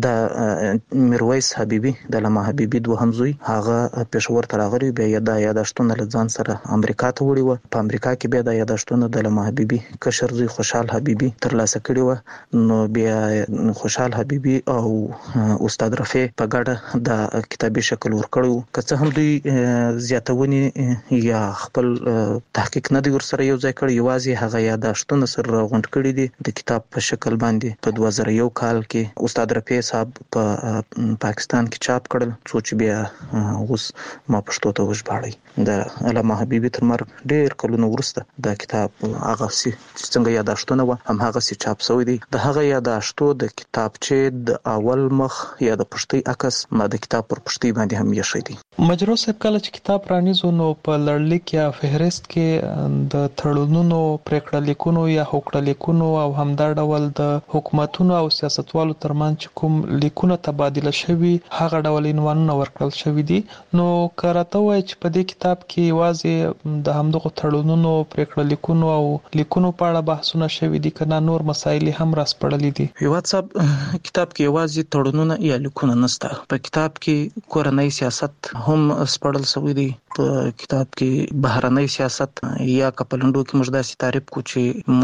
د میرویس حبیبي د علامه حبیبي دوهم زوی هغه پېښور ته راغلی. بیا دا یادښتونه له ځان سره امریکا ته وړي وه. په امریکا کې بیا د یادښتونه د علامه حبیبي کشر زوی خوشحال حبیبي ترلاسه کړي وه. نو بیا خوشحال حبیبي او استاد رفیع په ګډه د کتابي شکل ورکړی و. که څه هم دوی زیاتونې یا خپل تحقیق نه دی ورسره یو ځای کړی، یوازې هغه یادښتونه سره راغونډ کړي دي د کتاب په شکل باندې. په 2001 کال کې استاد رفیع صاحب په پاکستان کې چاپ کړل، څو چې بیا اوس ما پښتو ته وژباړی. د علامه حبیبي تر مرګ ډېر کلونه وروسته دا کتاب هغه څنګه یادښتونه وه هم هغه سي چاپ شوی دی. د هغه یادښتو د کتابچې د اول مخ یا د پښتۍ عکس ما د کتاب پر پښتۍ باندې هم یې شوی دی. مجروح صاحب کله چې کتاب رانیزو نو په لړلیک یا فهرست کې د تړونونو، پریکړه لیکونو یا هوکړه لیکونو او همدا ډول د حکومتونو او سیاستوالو ترمنځ چې کوم لیکونه تبادله شوي هغه ډول عنوانونه ورکړل شوي دي. نو که راته ووایي چې په دې کتاب کې یوازې د همدغو تړونونو، پریکړه لیکونو او لیکونو په اړه بحثونه شوي دي که نه نور مسایل هم راسپړلي دي؟ هیواد صاحب کتاب کې یوازې تړونونه یا لیکونه نشته. په کتاب کې کورنۍ سیاست هم سپړل شوی دی. په کتاب کې بهرنۍ سیاست یا کپلندو کې موږ داسې تعریف کو چې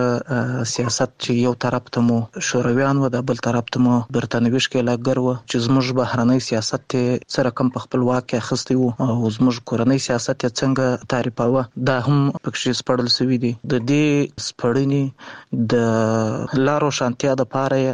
موږ سیاست چې یو طرف ته مو شورویان و، د بل طرف ته مو برتانوي ښکېلاکګر و چې زموږ بهرنۍ سیاست ته څه رقم په خپل واک کې اخیستی و او زموږ کورنۍ سیاست یې څنګه تعریفاوه، دا هم پکې سپړل شوی دی. د دې سپړنې د لارو شانتیا د پاره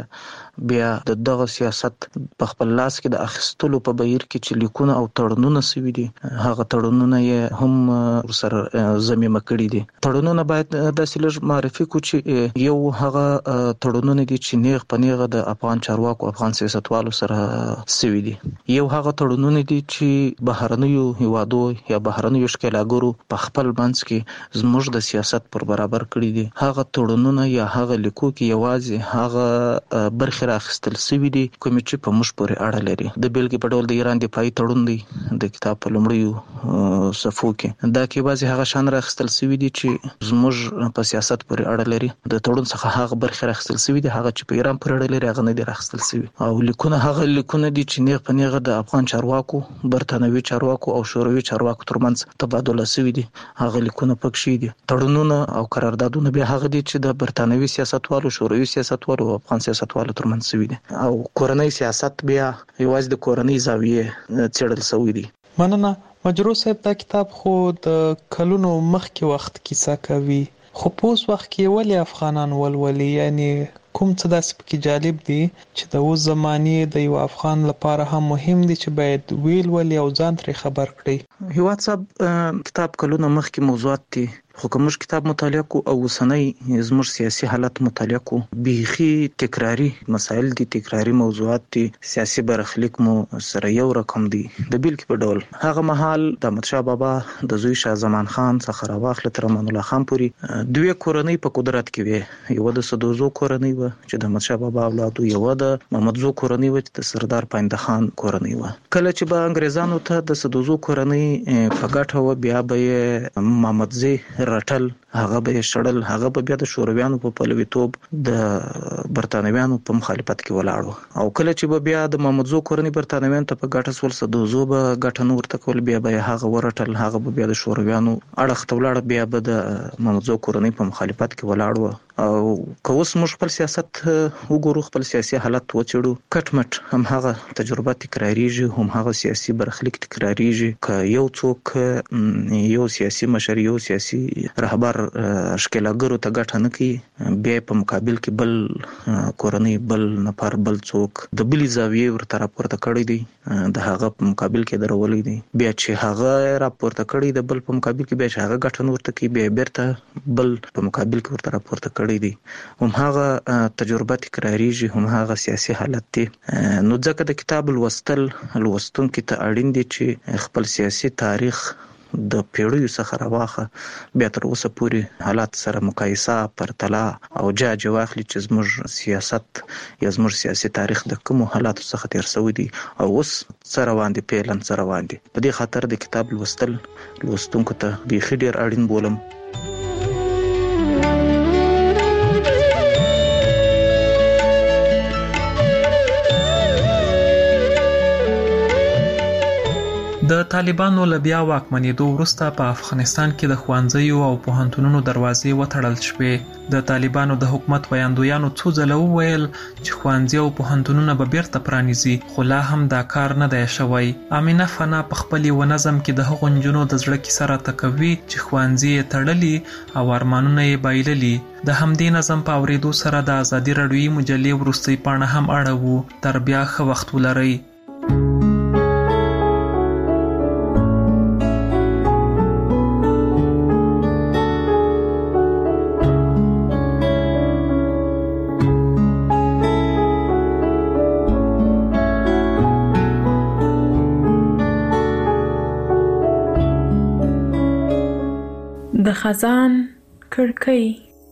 بیا د دغه سیاست په خپل لاس کې د اخیستلو په بهیر کې چې لیکونه او تړونونه سوي دي هغه تړونونه یې هم سره ضمیمه کړي دي. تړونونه باید داسې لږ معرفي کو چې یو هغه تړونونه دي چې نیغ په نیغه د افغان چارواکو افغان سیاستوالو سره سوي دي. یو هغه تړونونه دي چې بهرنیو هیوادو یا بهرنیو ښکېلاګرو په خپل منځ کې زموږ د سیاست پر برابر کړي دي. هغه تړونونه یا هغه لیکو کې یوازې هغه برخې راخیستل شوي دي کومې چې په موږ پورې اړه لري. د بیلګې په ډول د ایران دفاعي تړون دی د کتاب په لومړیو صفحو کې دا کې یوازې هغه شان راخیستل شوي دي چې زموږ په سیاست پورې اړه لري. د تړون څخه هغه برخې راخیستل شوي دي هغه چې په ایران پورې اړه لري هغه نه دي راخیستل شوي. او لیکونه هغه لیکونه دي چې نیغ په نیغه د افغان چارواکو برتانوي چارواکو او شوروي چارواکو ترمنځ تبادله شوي دي هغه لیکونه پکې دي. تړونونه او قراردادونه بیا هغه دي چې د برتانوي سیاستوالو شوروي سیاستوالو او افغان سیاستوالو ترمنځ شوي دي. او کورنۍ سیاست بیا یوازې د کورنۍ زاویې څېړل شوي دي. مننه. مجروح صاحب دا کتاب خو د کلونو مخکې وخت کیسه کوي خو په اوس وخت کې ولې افغانان ولولي یعنی کوم څه داسې پکې جالب دي چې د اوس زمانې د یو افغان لپاره هم مهم دي چې باید ولولي او ځان ترې خبر کړي. هیواد صاحب کتاب کلونه مخکې موضوعات دي خو که موږ کتاب مطالعه کو او اوسنۍ زموږ سیاسي حالت مطالعه کو بیخي تکراری مسایل دي تکراری موضوعات دي سیاسي برخلیک مو سره یو رقم دي. د بیلګې په ډول هغه مهال د احمدشاه بابا د زوی شاه زمان خان څخه راواخله تر امان الله خان پورې دوه کورنۍ په قدرت کې وي. یو د سدوزو کورنۍ و چې د احمدشاه بابا اولاد یو د محمدزو کورنۍ و چې د سردار پاینده خان کورنۍ و. کله چې به انګریزانو ته د سدوزو کورنۍ په ګټه و بیا به محمدزي رټل هغه به شړل هغه به بیا د شورویانو په پلویتوب د برتانویانو په مخالفت کې ولاړ او کله چې به بیا د محمدزو کورنۍ برتانویانو ته په ګټه سول سدوزو به ګټه نور تکول بیا به هغه ورټل هغه به بیا د شورویانو اړخ ته ولاړ بیا به د محمدزو کورنۍ په مخالفت کې ولاړ او که اوس موږ خپل سیاست وګورو خپل سیاسي حالت وڅېړو کټ مټ هم هغه تجربه تکراریږي هم هغه سیاسي برخلیک تکراریږي. که یو څوک یو سیاسي مشر یو سیاسي رهبر ښکېلاګرو ته ګټه نه کوي بیا په مقابل کې بل کورنۍ بل نفر بل څوک د بلې زاویې ورته راپورته کړی دی د هغه په مقابل کې درولې دي بیا چې هغه راپورته کړی د بل په مقابل کې بیا چې هغه ګټه نه ورته کوي بیا بیرته بل په مقابل کې ورته راپورته کړی دی. هم هغه تجربه تکراریږي هم هغه سیاسي حالت دی. نو ځکه د کتاب لوستونکي ته اړین دي چې خپل سیاسي تاریخ د پیړیو څخه راواخه بیا تر اوسه پورې حالات سره مقایسه پرتله او جاج واخلي چې زموږ سیاست یا زموږ سیاسي تاریخ د کومو حالاتو څخه تیر شوی دی او اوس څه روان دي پیلن څه روان دي. په دې خاطر د کتاب لوستونکو ته بیخي ډیر اړین بولم. د طالبانو له بیا واکمنېدو وروسته په افغانستان کې د ښوونځیو او پوهنتونونو دروازې وتړل شوې. د طالبانو د حکومت ویاندویانو څو ځله وویل چې ښوونځي او پوهنتونونه به بیرته پرانیزي خو لا هم دا کار نه دی شوی. امینه فنا په خپل یو نظم کې د هغو نجونو د زړه کیسه راته کوي چې ښوونځي یې تړلي او ارمانونه یې بایللي. د همدې نظم په اورېدو سره د ازادي راډیویي مجلې وروستۍ پاڼه هم اړوو. تر بیا ښه وخت ولرئ. د خزان کړکۍ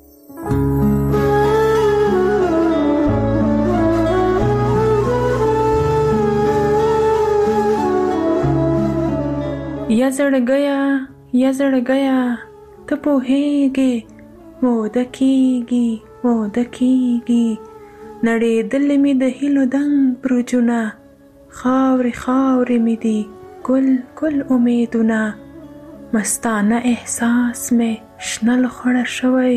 یا زړګیا ته پوهېږې موده کېږي نړېدلې مې د هیلو دنګ برجونه خاورې مې دي ګل امیدونه مستانه احساس مې شنه لخوړه شوی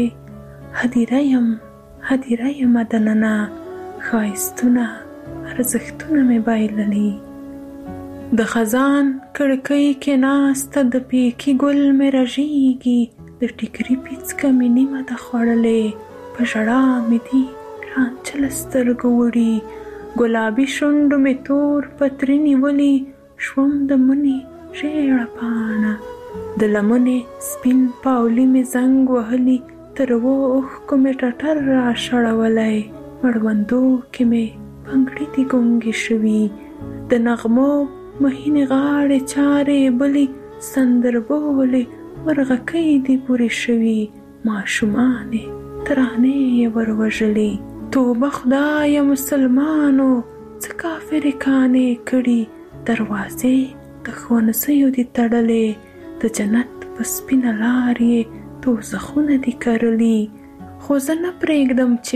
هدیره یم دننه ښایستونه ارزښتونه مې بایللي د خزان کړکۍ کې ناسته د پیکي ګل مې رژیږي د ټیکري پیڅکه مې نیمه ده خوړلې په ژړا مې دي رانچل سترګو وړي ګلابي شونډو مې تور پتري نیولي شوم د مني ژېړه پاڼه د لمنې سپین پاولي مې زنګ وهلي تر اوښکو مې ټټر را شړولی مړوندو کې مې پنګړي دي ګونګې شوي د نغمو مهینې غاړې چارې بلې سندربولې مرغکۍ دي پورې شوي ماشومانې ترانې یې وروژلې توبه خدایه مسلمانو څه کافرې کانې کړي دروازې د ښوونځیو دي تړلې د جنت په سپینه لار یې دوزخونه دي کرلي خو زه نه پرېږدم چې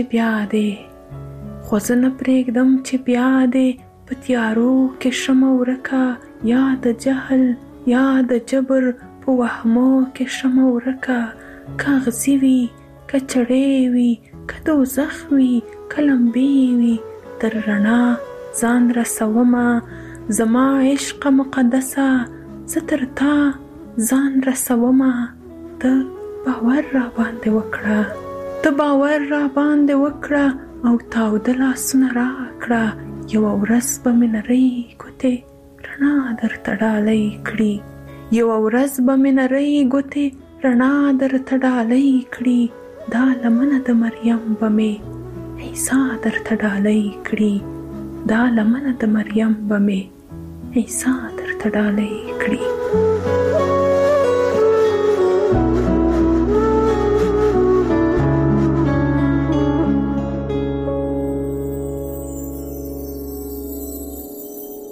بیا دې په تیارو کې شمه ورکه یا د جهل یا د جبر په وهمو کې شمه ورکه کاغذي وي که چړې وي که دوزخ وي که لمبې وي تر رڼا ځان رسومه زما عشق مقدسه زه تر تا ځان رسومه ته باور را باندې وکړه او تاوده لاسونه راکړه یوه ورځ به مې نرۍ ګوتې رڼا درته ډالۍ کړي دا لمنه د مریم به مې عیسی درته ډالۍ کړي